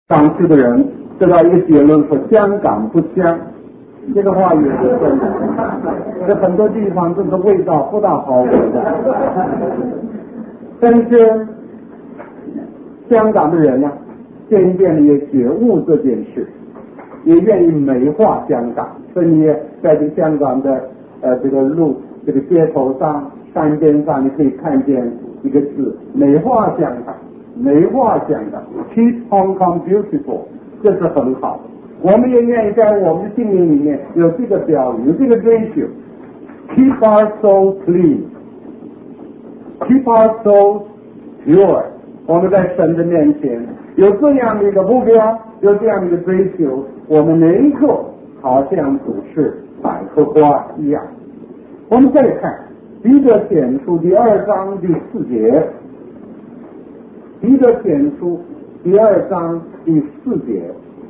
当时的人得到一个结论说香港不香，这个话也是真的，在很多地方这个味道不大好闻的。但是香港的人呢，渐渐的也觉悟这件事，也愿意美化香港，所以你也在这个香港的这个街头上、山边上，你可以看见一个字：美化香港，美化香港 ，Keep Hong Kong Beautiful， 这是很好的。我们也愿意在我们的心灵里面有这个标语，有这个追求 ，Keep our soul clean，Keep our soul pure。我们在神的面前有这样的一个目标，有这样的一个追求，我们能够好像主是百合花一样。我们再看彼得前书第2章第4节，彼得前书第2章第4节。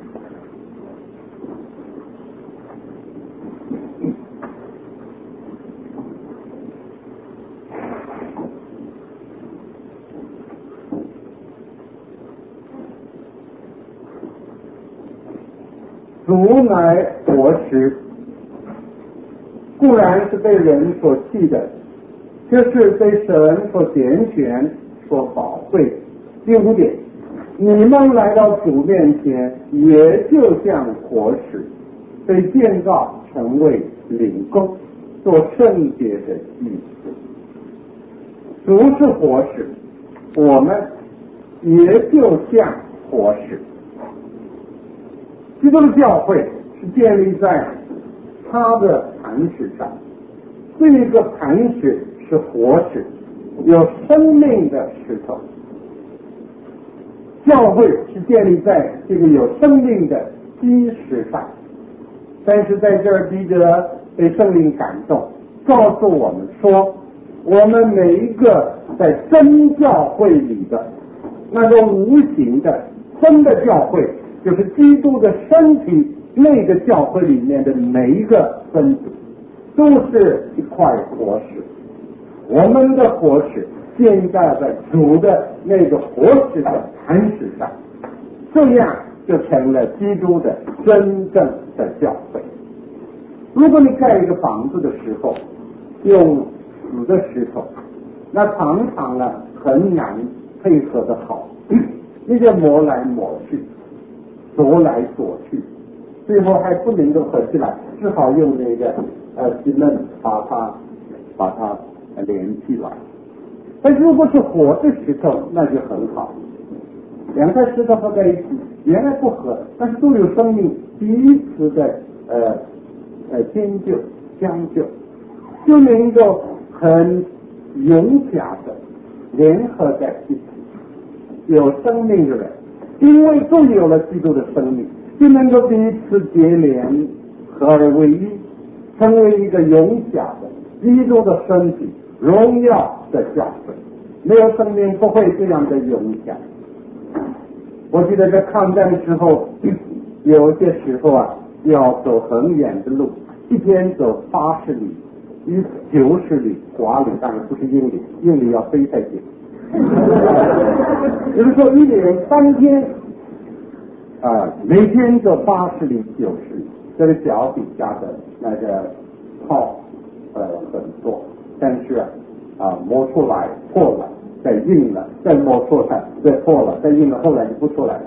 主乃活石，固然是被人所弃的，这是被神所拣选、所宝贵。第5点，你们来到主面前，也就像活石，被建造成为灵宫，做圣洁的祭司。主是活石，我们也就像活石。基督的教会是建立在他的磐石上，这一个磐石是活石，有生命的石头。教会是建立在这个有生命的基石上，但是在这儿彼得被圣灵感动，告诉我们说，我们每一个在真教会里的那个无形的真的教会，就是基督的身体，那个教会里面的每一个分子都是一块活石。我们的活石建在主的那个活石的磐石上，这样就成了基督的真正的教会。如果你盖一个房子的时候用死的石头，那常常呢很难配合的好，你就磨来磨去，夺来夺去，最后还不能够合起来，只好用那个石门把它连起来。但如果是活的石头，那就很好，两块石头合在一起，原来不合，但是都有生命，彼此的迁就将就，就能够很融洽的联合在一起。有生命的人因为都有了基督的生命，就能够彼此结连，合而为一，成为一个融洽的基督的身体，荣耀的教会。没有生命不会这样的融洽。我记得在抗战的时候，有些时候要走很远的路，一天走80里，90里华里，当然不是英里，英里要飞太近。有的时候1年3天每天走80里90里，这个脚底下的那个泡很多，但是磨出来破了，再硬了，再磨出来，再破了，再硬了，后来就不出来了。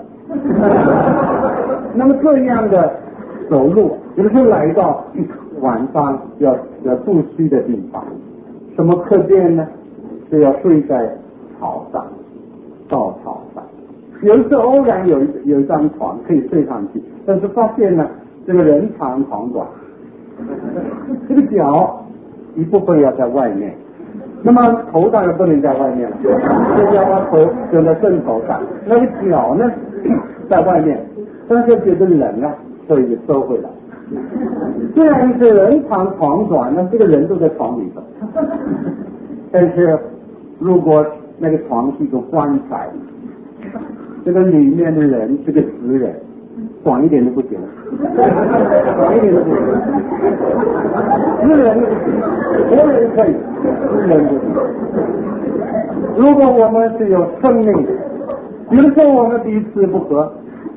那么这样的走路，有的时候来到晚上要住宿的地方，什么客店呢？就要睡在草上，稻草上。有一次偶然有一张床可以睡上去，但是发现呢，这个人长床短，这个脚一部分要在外面，那么头当然不能在外面了，就要把头枕在正头上，那个脚呢在外面，但是觉得冷所以就收回来。虽然是人长床短，那这个人都在床里头，但是如果那个床是一个棺材，这个里面的人是个死人，短一点都不行，短一点都不行，死人不行，活人可以，死人不行。如果我们是有生命的，有的时候我们彼此不和，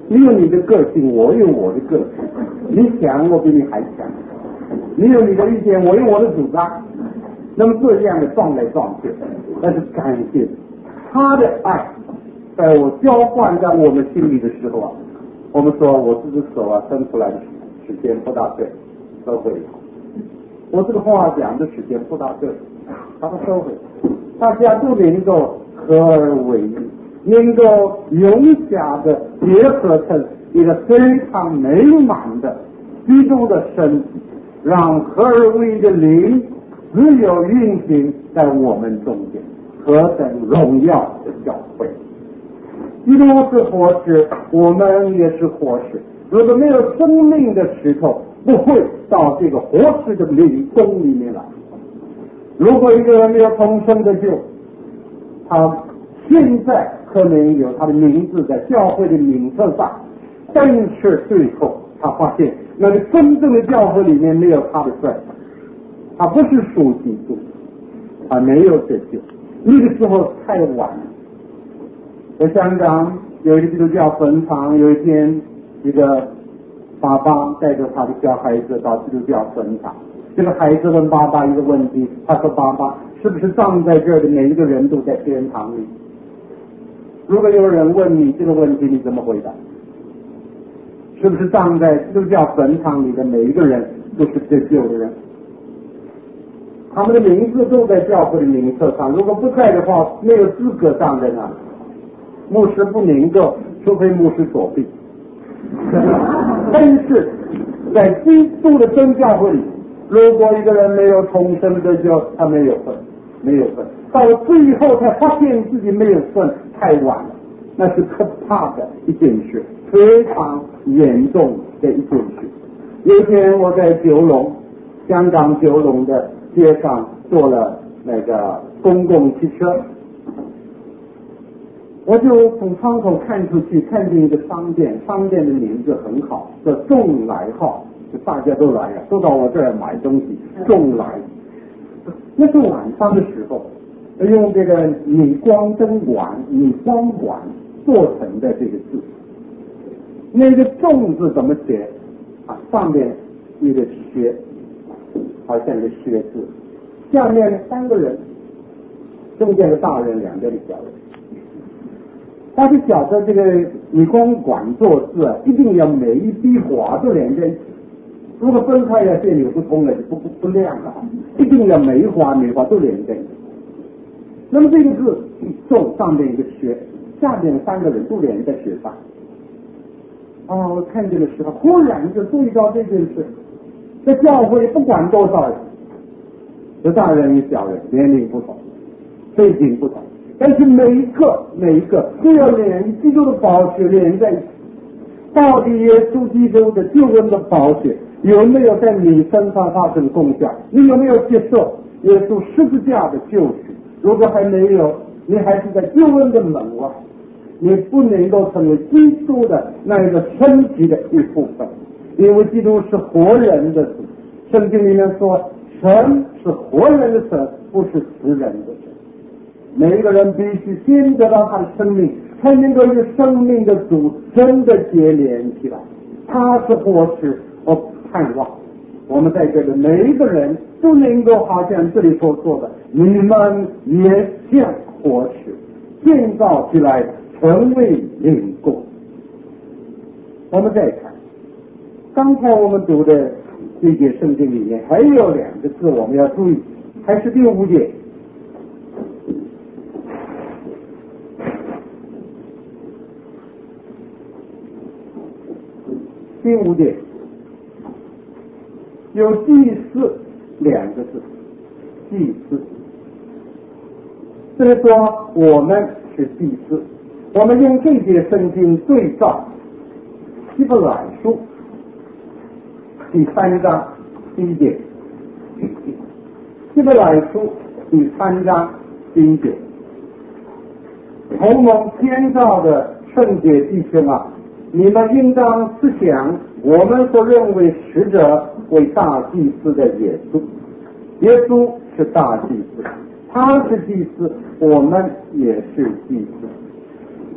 你有你的个性，我有我的个性，你强我比你还强，你有你的意见，我有我的主张，那么这样的撞来撞去，那是感谢他的爱，在我交换在我们心里的时候啊，我们说我这只手啊伸出来的时间不大对，收回，我这个话讲的时间不大对，把它收回，大家都能够合而为一，能够融洽的结合成一个非常美满的基督的身体，让合而为一的灵自由运行在我们中间，何等荣耀的教会！基督是活石，我们也是活石。如果没有生命的石头，不会到这个活石的灵宫里面来。如果一个人没有重生的救，他现在可能有他的名字在教会的名册上，但是最后他发现那个真正的教会里面没有他的份，他不是属基督，他没有得救。那个时候太晚了。在香港有一个基督教坟场，有一天一个爸爸带着他的小孩子到基督教坟场，这个孩子问爸爸一个问题，他说：爸爸，是不是葬在这儿的每一个人都在天堂里？如果有人问你这个问题，你怎么回答？是不是葬在基督教坟场里的每一个人都是得救的人？他们的名字都在教会的名册上，如果不在的话，没有资格葬在那里。牧师不能够，除非牧师作弊。但是在基督的真教会里，如果一个人没有重生的救，他没有份，没有份，到最后才发现自己没有份，太晚了，那是可怕的一件事，非常严重的一件事。有一天我在九龙，香港九龙的街上坐了那个公共汽车，我就从窗口看出去，看见一个商店，商店的名字很好，叫众来号，就大家都来了，都到我这儿买东西，众来。那是晚上的时候，用这个镁光灯管、镁光管做成的这个字。那个众字怎么写啊？上面一个学，好像个学字，下面三个人，中间的大人，两边的小人。他是晓得这个镁光管做字啊，一定要每一笔划都连在一起，如果分开了线有不通了就不亮了，一定要每一划都连在一起。那么这个字众上面一个学，下面三个人都连在学上。我看见的时候忽然就注意到这件事，在教会不管多少人，有大人有小人，年龄不同，背景不同，但是每一个都要连基督的宝血连在一起。到底耶稣基督的救恩的宝血有没有在你身上发生功效？你有没有接受耶稣十字架的救赎？如果还没有，你还是在救恩的门外，你不能够成为基督的那一个身体的一部分，因为基督是活人的主。圣经里面说，神是活人的神，不是死人的神。每一个人必须先得到他的生命，才能够与生命的主真的结连起来。他是活石，我盼望我们在这里每一个人都能够好像这里所说的，你们也像活石，建造起来成为灵宫。我们再看刚才我们读的这节圣经里面还有两个字我们要注意，还是第5节。第5节有祭司两个字，祭司。这是说我们是祭司，我们用这节圣经对照希伯来书第3章第1节，希伯来书第3章第1节，同蒙天照的圣洁弟兄啊，你们应当思想我们所认为使者为大祭司的耶稣。耶稣是大祭司，他是祭司，我们也是祭司。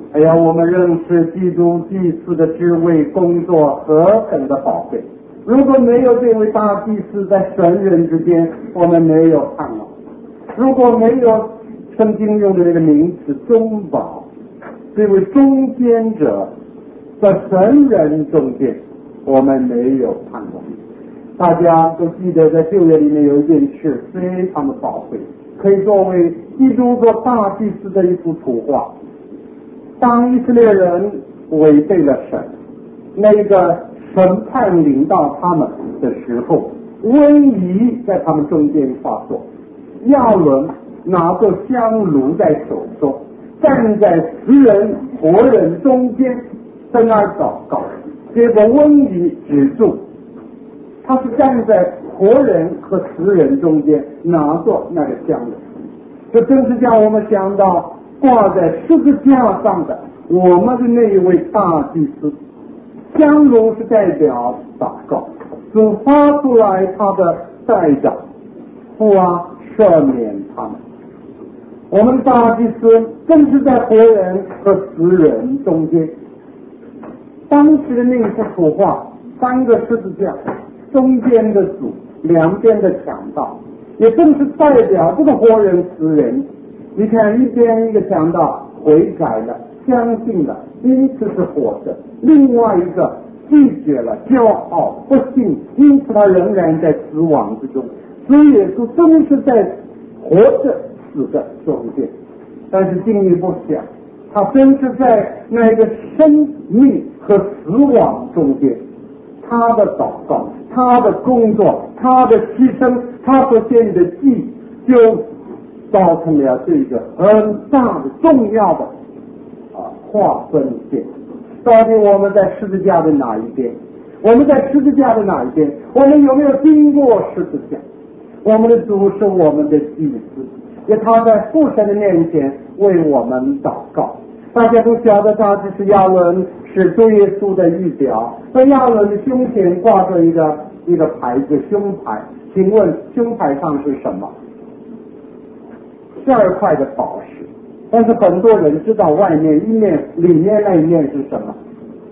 哎呀，我们认识基督祭司的职位工作何等的宝贵！如果没有这位大祭司在神人之间，我们没有盼望；如果没有圣经用的这个名词中保，这位中间者在神人中间，我们没有盼望。大家都记得在旧约里面有一件事非常的宝贵，可以作为基督做大祭司的一幅图画。当以色列人违背了神，那个审判临到他们的时候，瘟疫在他们中间发作。亚伦拿着香炉在手中，站在死人活人中间，在那儿祷告，结果瘟疫止住。他是站在活人和死人中间，拿着那个香炉。这正是叫我们想到挂在十字架上的我们的那一位大祭司。香炉是代表祷告，主发出来他的代祷，父啊，赦免他们。我们大祭司更是在活人和死人中间。当时的那一幅图画，三个十字架，中间的主，两边的强盗，也正是代表这个活人死人。你看，一边一个强盗悔改了，相信了，因此是活着；另外一个拒绝了，骄傲不信，因此他仍然在死亡之中。所以耶稣真是在活着死的中间，但是进一步想，他真是在那个生命和死亡中间。他的祷告，他的工作，他的牺牲，他所献的祭，就造成了这个很大的重要的划分线。到底我们在十字架的哪一边？我们在十字架的哪一边？我们有没有经过十字架？我们的主是我们的祭司，也他在父神的面前为我们祷告。大家都晓得大祭司亚伦是主耶稣的预表，在亚伦的胸前挂着一个牌子，胸牌。请问胸牌上是什么？12块的宝石。但是很多人知道外面一面里面那一面是什么？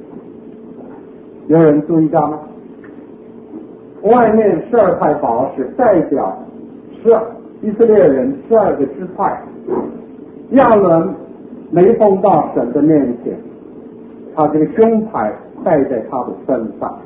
有人注意到吗？外面12块宝石代表以色列人12个支派。亚伦没碰到神的面前，他这个胸牌戴在他的身上，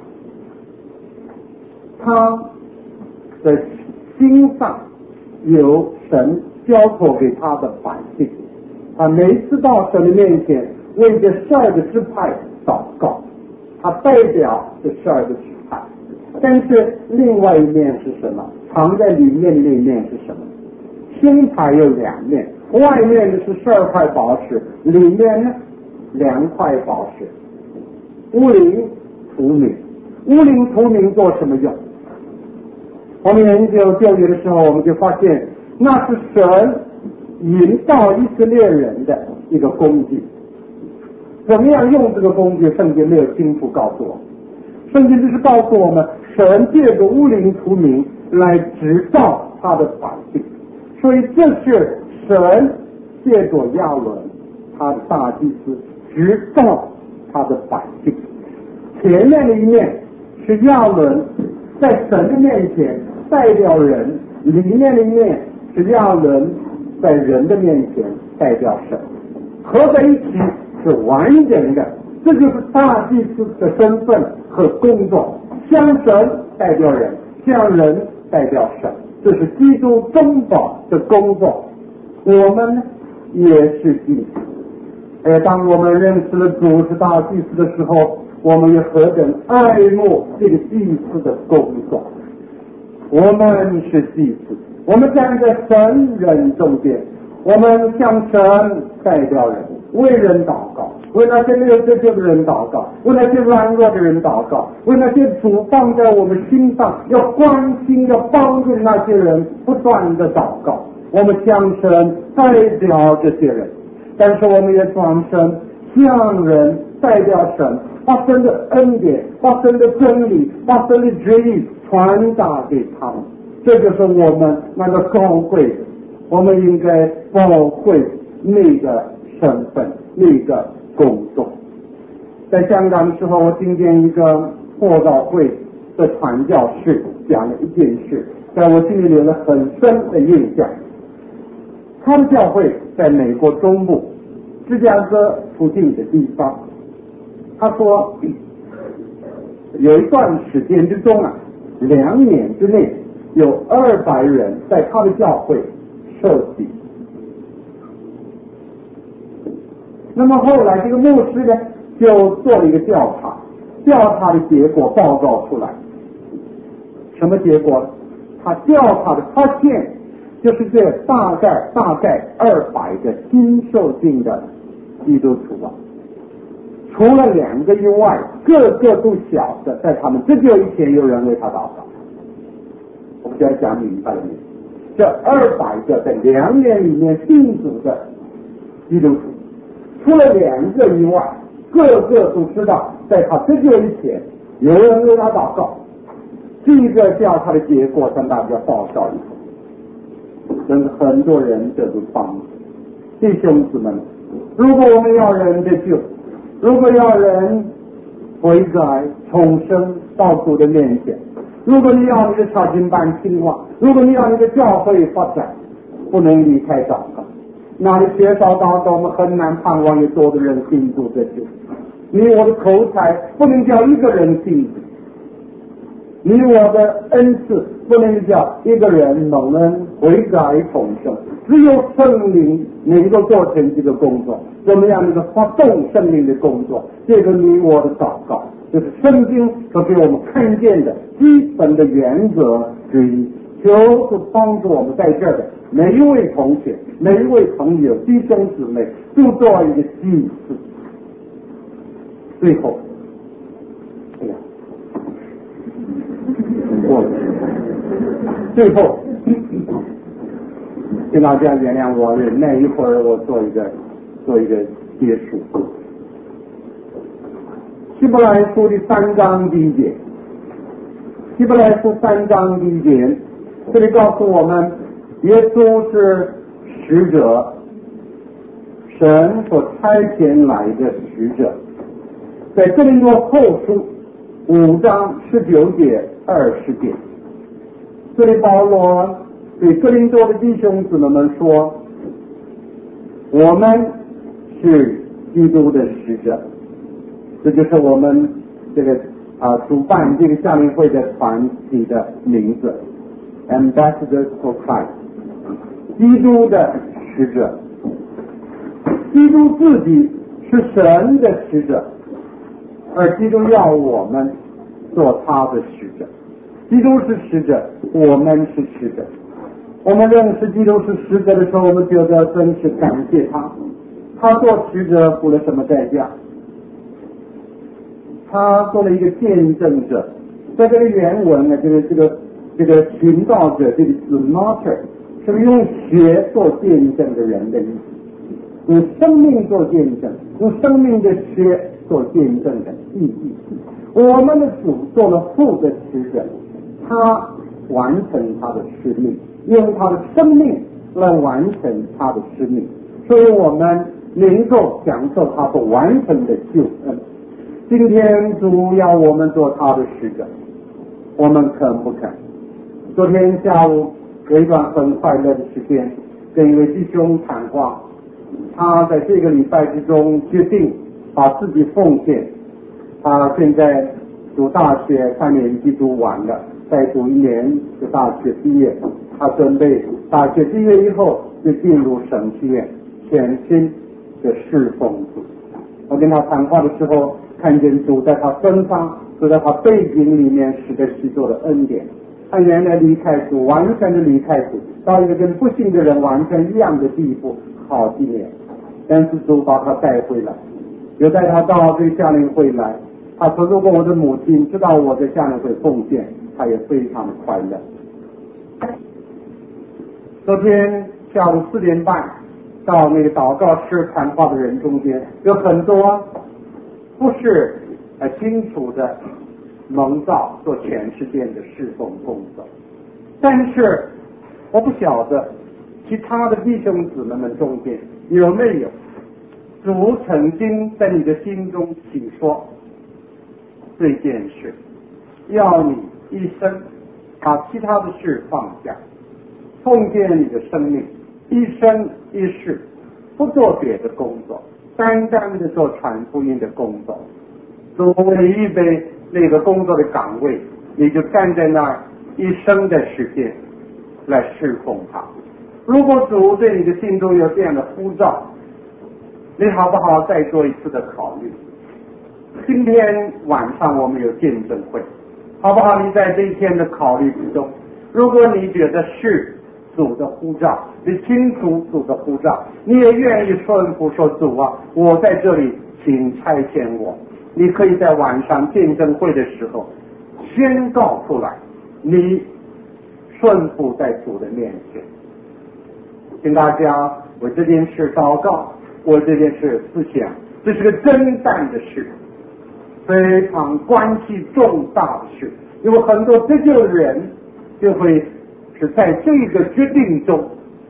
他的心上有神交托给他的百姓。他每次到神的面前为这12个支派祷告，他代表这12个支派。但是另外一面是什么？藏在里面的那一面是什么？胸牌有两面，外面的是12块宝石，里面呢2块宝石。乌灵图名，乌灵图名做什么用？我们研究旧约的时候，我们就发现那是神引导以色列人的一个工具。怎么样用这个工具？圣经没有清楚告诉我们，圣经只是告诉我们，神借着乌灵图名来指导他的百姓。所以这是神借着亚伦他的大祭司指导他的百姓。前面的一面是亚伦在神的面前代表人，里面的一面是亚伦在人的面前代表神，合在一起是完整的。这就是大祭司的身份和工作，向神代表人，向人代表神，这是基督中保的工作。我们呢也是祭司。当我们认识了主是大祭司的时候，我们也何等爱慕这个祭司的工作。我们是祭司，我们站在神人中间，我们向神代表人，为人祷告，为那些没有得救的人祷告，为那些软弱的人祷告，为那些主放在我们心上要关心要帮助那些人不断的祷告。我们向神代表这些人，但是我们也转身向人代表神，把神的恩典，把神的真理，把神的旨意传达给他们。这就是我们那个高贵的，我们应该宝贵那个身份，那个工作。在香港的时候，我听见一个布道会的传教士讲了一件事，在我心里留了很深的印象。他的教会在美国中部芝加哥附近的地方。他说有一段时间之中2年之内有200人在他的教会受洗。那么后来这个牧师呢就做了一个调查的结果报告出来。什么结果？他调查的发现就是这大概200个新受浸的基督徒除了2个以外，个个都晓得在他们这就以前有人为他祷告。我们现在讲明白了没有？这200个在2年里面信主的基督徒，除了2个以外，个个都知道在他这就以前有人为他祷告。这个调查的结果向大家报告以后，真是很多人得到帮助。弟兄姊妹们，如果我们要人得救，如果要人悔改重生到主的面前，如果你要你的查经班兴旺，如果你要你的教会发展，不能离开祷告。那里缺少祷告，我们很难盼望有多的人信主得救。你我的口才不能叫一个人信主，你我的恩赐不能叫一个人蒙恩悔改重生，只有圣灵能够做成这个工作。怎么样能够发动圣灵的工作？这个你我的祷告就是圣经所给我们看见的基本的原则之一。求主帮助我们在这儿的每一位同学、每一位朋友、弟兄姊妹都做一个祭祀。最后请大家原谅我忍耐一会儿，我做一个结束。希伯来书的3章第1节，希伯来书3章第1节，这里告诉我们，耶稣是使者，神所差遣来的使者。在哥林多后书5章19节、20节，这里保罗对哥林多的弟兄姊妹们说，我们是基督的使者。这就是我们这个主办这个夏令会的团体的名字 Ambassadors for Christ， 基督的使者。基督自己是神的使者，而基督要我们做他的使者。基督是使者，我们是使者。我们认识基督是使者的时候，我们觉得真是感谢他。他做使者付了什么代价？他做了一个见证者。在这个原文呢，这个寻道者这个字 martyr 是用血做见证的人的意思，用生命做见证，用生命的血做见证的意义。我们的主做了父的使者，他完成他的使命，用他的生命来完成他的使命，所以我们能够享受他所完成的救恩。今天主要我们做他的使者，我们肯不肯？昨天下午有一段很快乐的时间，跟一位弟兄谈话，他在这个礼拜之中决定把自己奉献。他现在读大学3年级读完了，再读1年就大学毕业。他准备大学毕业以后就进入神学院，全心的侍奉主。我跟他谈话的时候，看见主在他身上，就在他背景里面使得许多的恩典。他原来离开主，完全的离开主，到一个跟不信的人完全一样的地步，好几年。但是主把他带回来，又带他到这个夏令会来。他说，如果我的母亲知道我在夏令会奉献，他也非常的快乐。昨天下午4点半到那个祷告室谈话的人中间，有很多不是清楚的蒙召做全世界的侍奉工作，但是我不晓得其他的弟兄姊妹们中间有没有主曾经在你的心中起说这件事，要你一生把其他的事放下，奉献你的生命，一生一世不做别的工作，单单的做传福音的工作。主为你预备那个工作的岗位，你就站在那儿一生的时间来侍奉他。如果主对你的心中有这样的呼召，你好不好再做一次的考虑？今天晚上我们有见证会，好不好？你在这一天的考虑之中，如果你觉得是主的呼召，你清楚主的呼召，你也愿意顺服说主啊，我在这里，请差遣我。你可以在晚上见证会的时候宣告出来，你顺服在主的面前。请大家为这件事祷告，为这件事思想，这是个真担的事，非常关系重大的事。因为很多得救的人就会是在这个决定中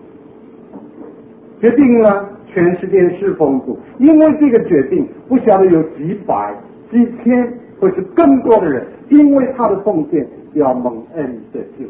决定了全世界侍奉主，因为这个决定不晓得有几百几千或是更多的人因为他的奉献要蒙恩得救。